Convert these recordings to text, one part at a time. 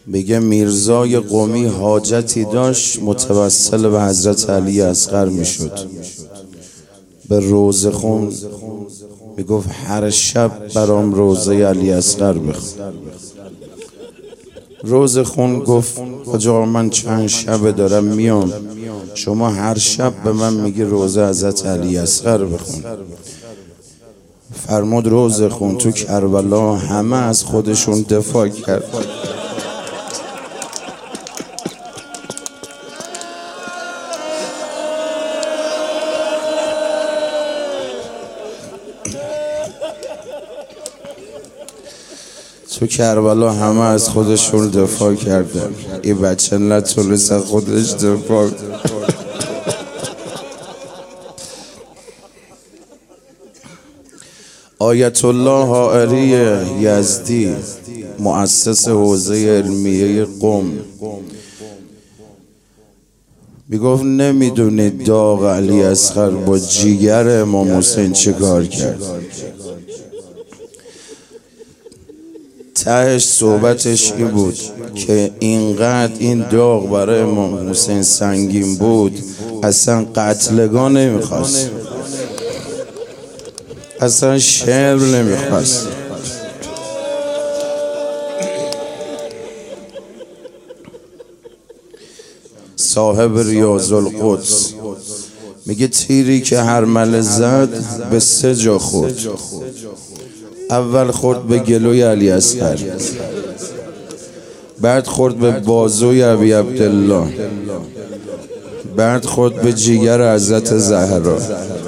میگه میرزای قمی حاجتی داشت متوسل به حضرت علی اصغر میشد. به روزه خون میگفت هر شب برام روزه علی اصغر بخون. روزه خون گفت آقا من چند شب دارم میام، شما هر شب به من میگی روزه حضرت علی اصغر بخون. فرمود روزه خون تو کربلا همه از خودشون دفاع کرد. تو کربلا همه از خودشون دفاع کردن، این بچه نتونست از خودش دفاع. آیت الله حائری یزدی مؤسس حوزه علمیه قم میگفت نمیدونید داغ علی اصغر با جیگر امام حسین چه کار کرد. تهش صحبتش این بود که اینقدر این داغ برای امام حسین سنگین بود اصلا قتلگاه نمیخواست، اصلا شعر نمیخواست. صاحب ریاض القدس میگه تیری که هرمله زد به 3 جا خورد. اول خورد به گلوی علی اصغر، بعد خورد به بازوی ابی عبدالله، بعد خورد به جیگر حضرت زهرا.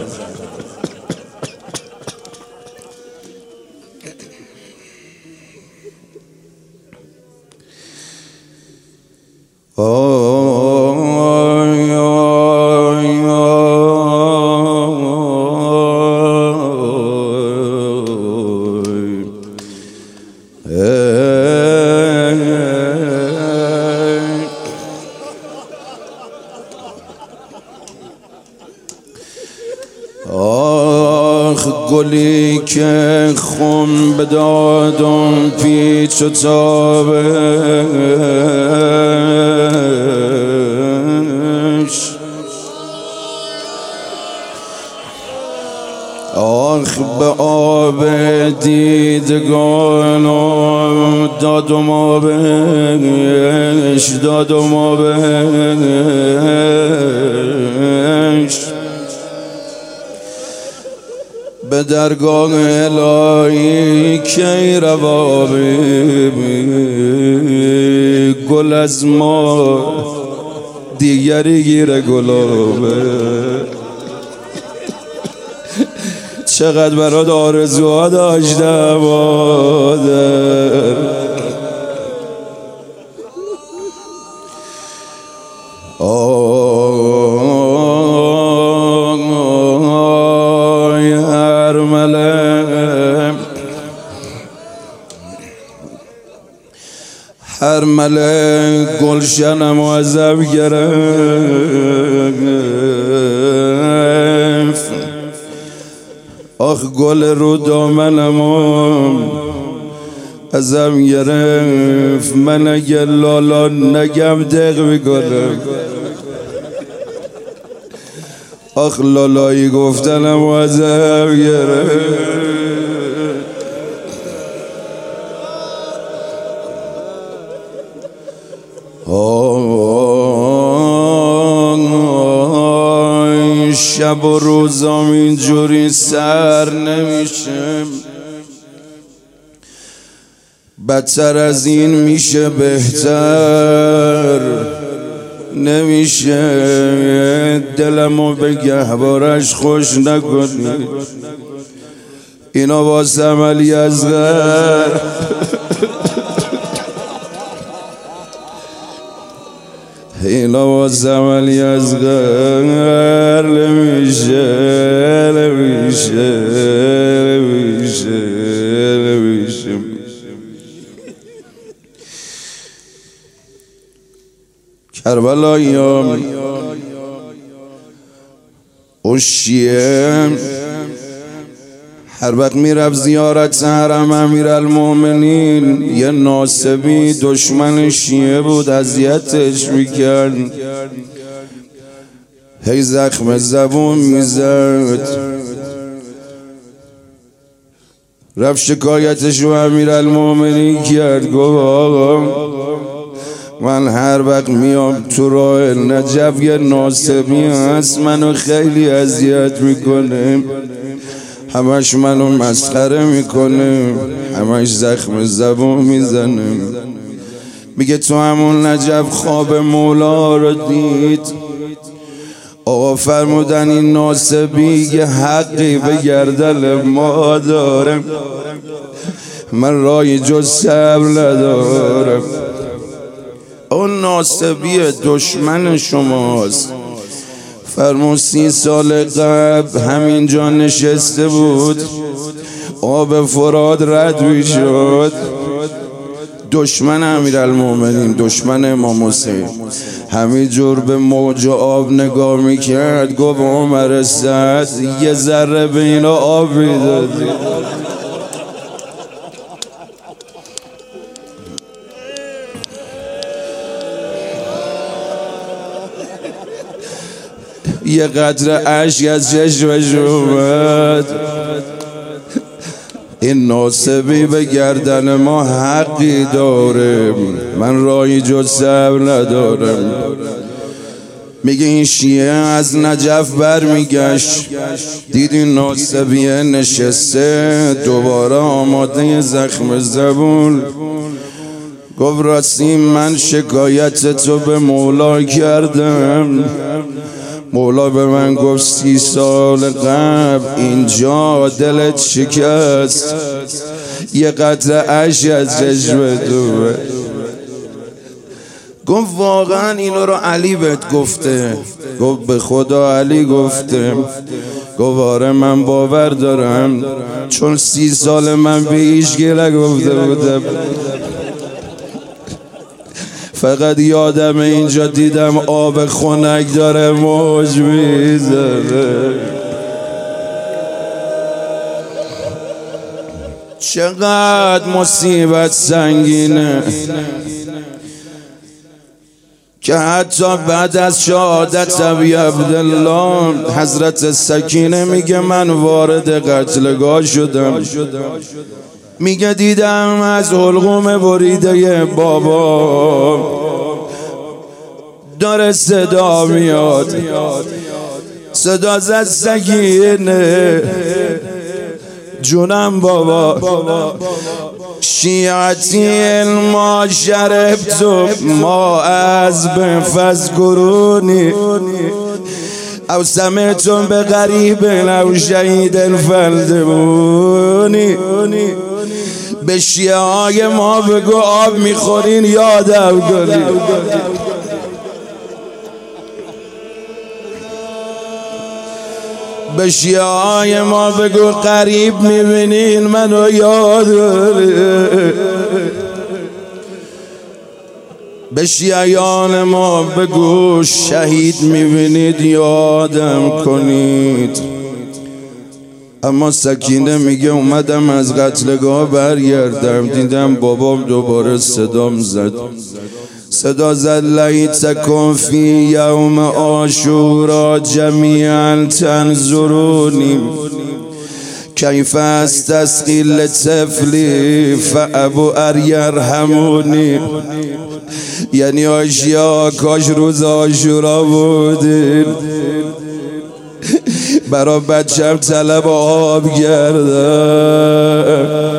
آخ گلی که خون به دادم پیچ و تابش، آخ به آب دیدگانم دادم آبش، دادم آبش. به درگاه الهی کی روابی گل از ما دیگری گیره گلابه. چقدر برات آرزوها داشتم هر ملک گلشنم ازم گرفت، آخ گل رو دامنم ازم گرفت. من اگه لالا نگم دق میکنم، آخ لالایی گفتنم ازم گرفت. شب و روزام اینجوری سر نمیشه، بدتر از این میشه بهتر نمیشه. دلمو به گهوارش خوش نکنید، اینا واسم علی اصغر، اینا واسم علی اصغر نمیشه نمیشه نمیشه نمیشه. کربلاییام اوشیه هر وقت میرفت زیارت حرم امیرالمومنین یه ناصبی دشمن شیعه بود اذیتش میکرد، هی زخم زبون میزد. رفت شکایتش رو امیرالمومنین کرد، گفت آقا من هر وقت میام تو راه نجف یه ناصبی هست منو خیلی اذیت میکنه، همش منو مسخره میکنه، همش زخم زبون میزنه. میگه تو همون نجف خواب مولا رو دید، آقا فرمودن این ناصبی یه حقی به گردن ما داره، من راهی جز صبر ندارم. اون ناصبی دشمن شماست. فرمون 30 سال قبل همینجا نشسته بود، آب فرات رد میشد، دشمن امیرالمومنین، دشمن امام حسین، همینجور به موج آب نگاه میکرد. گفت عمر سعد یه ذره به اینا آب میدادی. یه قطره اشک از چشمش اومد. این ناصبی به گردن ما حقی داره، من راهی جز صبر ندارم. میگه این شیعه از نجف برمیگشت، دید این ناصبیه نشسته دوباره آماده زخم زبون. گفت راستی من شکایت تو به مولا کردم، مولا به من گفت 30 سال قبل اینجا دلت شکست، یه قطره اشک از چشم تو. گفت واقعا اینو رو علی بهت گفته؟ گفت به خدا علی گفته. گفت آره من باور دارم، چون 30 سال من به هیچ گله گفته بودم، فقط یادم اینجا دیدم آب خنک داره موج میزنه. چقدر مصیبت سنگینه که حتی بعد از شهادت ابی عبدالله حضرت سکینه میگه من وارد قتلگاه شدم. میگه دیدم از حلقوم بریده بابا داره صدا میاد، صدا زد سکینه جونم بابا، شیعتی ما شربتم ما از بفذکرونی او سمعتم به غریب او شهید فلدمونی. به شیعه های ما بگو آب میخورین یادم کنید. به شیعه های ما بگو قریب میبینین منو یاد کنید. به شیعیان ما بگو شهید میبینید یادم کنید. اما سکینه میگه اومدم از قتلگاه برگردم، دیدم بابام دوباره صدام زد، صدا زد لیتکم فی یوم عاشورا جمیعا تنظرونی کیف استسقی لطفلی فابو اریرحمونی. یعنی آشیا کاش روز عاشورا بودین، برا بچم طلب آب گردم.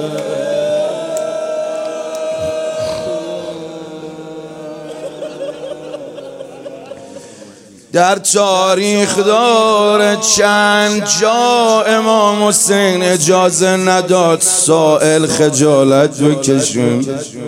در تاریخ داره چند جا امام حسین اجازه نداد سائل خجالت بکشون.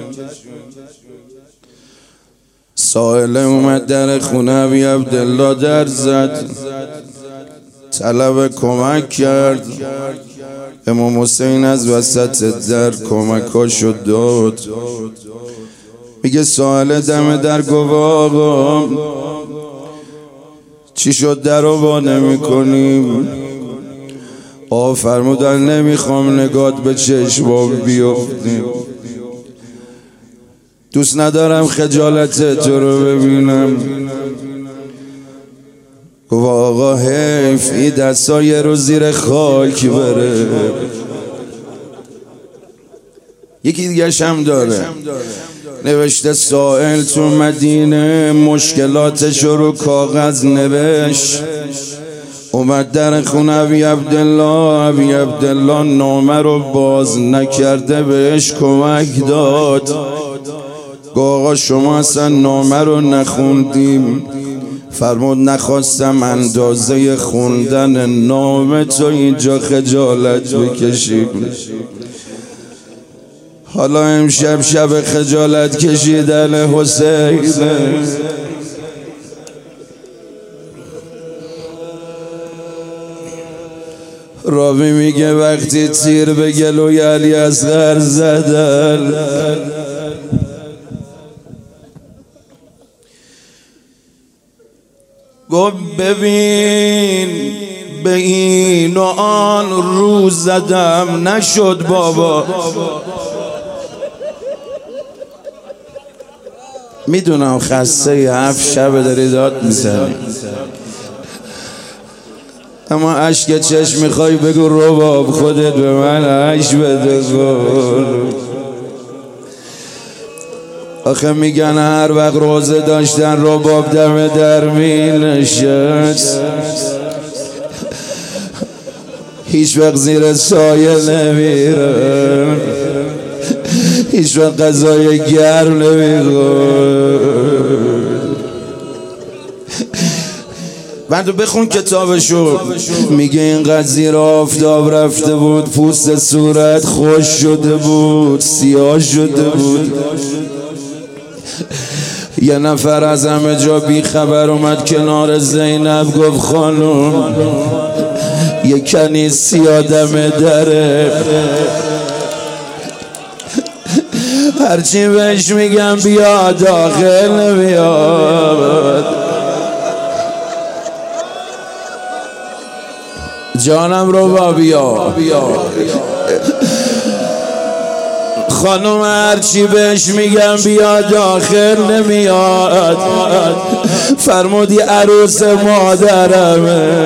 سائل اومد در خونه ابی عبدالله در زد، طلب کمک کرد. امام حسین از وسط در کمکاشو داد. میگه سائل دم در گفت آقا چی شد در رو با نمی کنیم؟ فرمودن نمیخوام نگات به چشمام بیفتی، دوست ندارم خجالت تو رو ببینم. گفت آقا حیف این دستای رو زیر خاک بره. یکی دیگه هم داره، نوشته سائل تو مدینه مشکلاتش رو کاغذ نوشت، اومد در خونه ابی عبدالله نامه رو باز نکرده بهش کمک داد. گفت آقا شما اصلا نامه رو نخوندیم. فرمود نخواستم اندازه خوندن نامه تو اینجا خجالت بکشیم. حالا امشب شب خجالت کشیدن حسین. راوی میگه وقتی تیر به گلوی علی اصغر زدن، گفت ببین به این و آن روز زدم نشد بابا. میدونم خسته 7 شب داری داد میزنی، اما عشق چشم میخوای بگو رباب خودت به من عشق بده. آخه میگن هر وقت روزه داشتن رباب دم در می نشست، هیچ وقت زیر سایه نمیرن، هیچ وقت غذای گرم نمیخورن. بعد بخون کتابشو، میگه اینقدر زیر آفتاب رفته بود پوست صورت خوش شده بود، سیاه شده بود. یه نفر از همه جا بی خبر اومد کنار زینب، گفت خانم یه کنیسی آدم دره، هرچی بهش میگم بیا داخل نمیاد. جانم رو بیا خانم، هرچی بهش میگم بیا داخل نمیاد. فرمودی عروس مادرمه،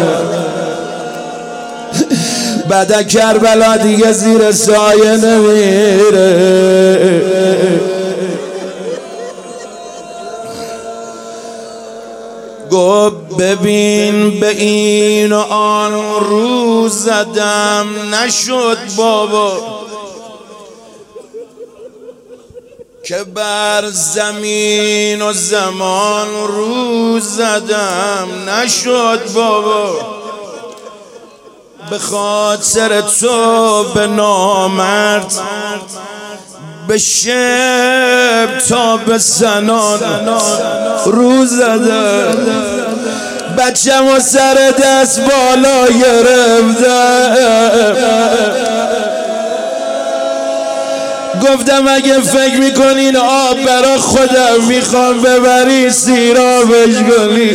بعد کربلا دیگه زیر سایه نمیره. گفت ببین به این و آن روز زدم نشد بابا، که بر زمین و زمان روز زدم نشد بابا. به خاطر تو به نامرد به شب تا به زنان روز زدم، بچم و سر دست بالا گرفتم. گفتم اگه فکر میکنین آب برا خودم میخوام ببری سیرابش کنی.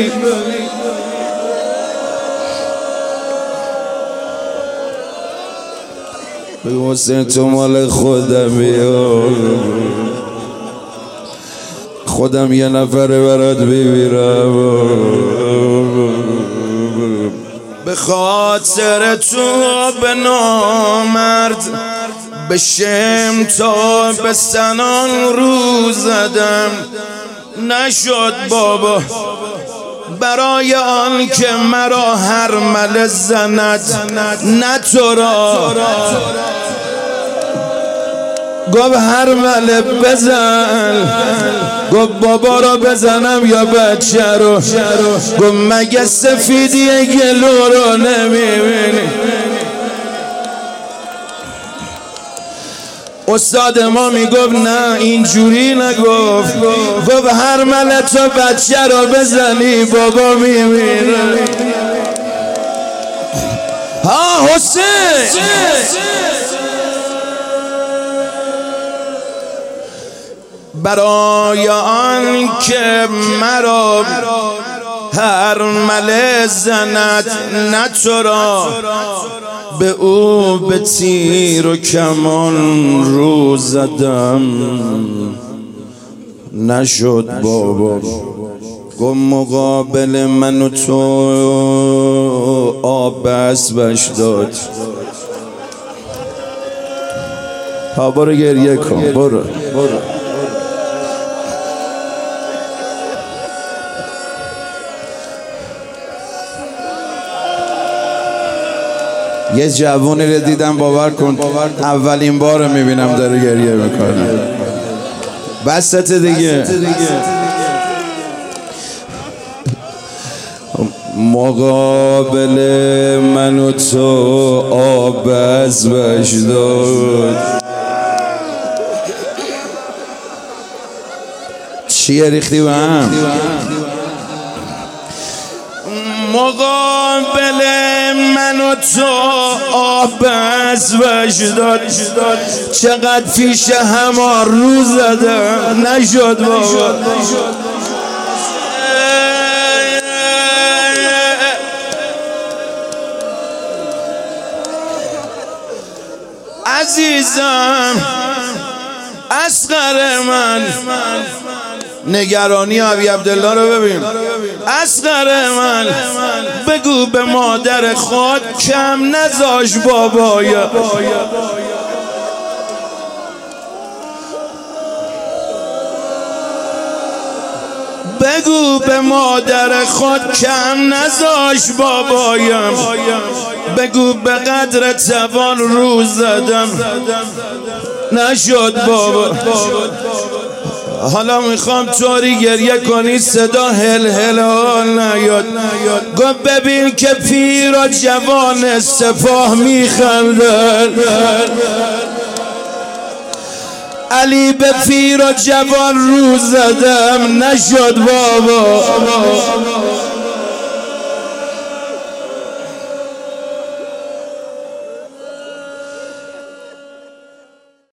بگو حسین تو مال خودم، خودم یه نفره برات ببیرم. به خاطر تو به نامرد به شم تا به سنان روز زدم نشد بابا. برای آن که مرا هر مل زند نه تو را، گفت هر مل بزن. گفت بابا را بزنم یا بچه رو؟ گفت مگه سفیدی گلو رو نمیبینی؟ استاد ما میگفت نه اینجوری نگفت، گفت هر مل تو بچه رو بزنی بابا میمیره. ها حسین برای آن که مرا هر مله زند نه تو را، به او به تیر و کمان رو زدم نشد بابا. گم مقابل من و تو آب اسبش داد. ها برو گریه کن، برو. یه جوونی رو دیدم باور کن اولین بار میبینم داره گریه میکنه. بسط دیگه. مقابل من و تو آب اسبش داد. چیه ریختی به هم؟ مقابل من و تو آب اسبش داد. چقدر پیش همه رو زده نشد بابا. عزیزم اصغر من، نگرانی ابی عبدالله رو ببین. اصغر من بگو به مادر خود کم نذاش بابایا. بگو به مادر خود کم نذاش بابایم. بگو به قدر توان رو زدم نشد بابا. حالا میخوام طوری گریه کنی صدا هل هل نیاد. گفت ببین که پیر و جوان سپاه میخندن. علی به پیر و جوان رو زدم نشد بابا.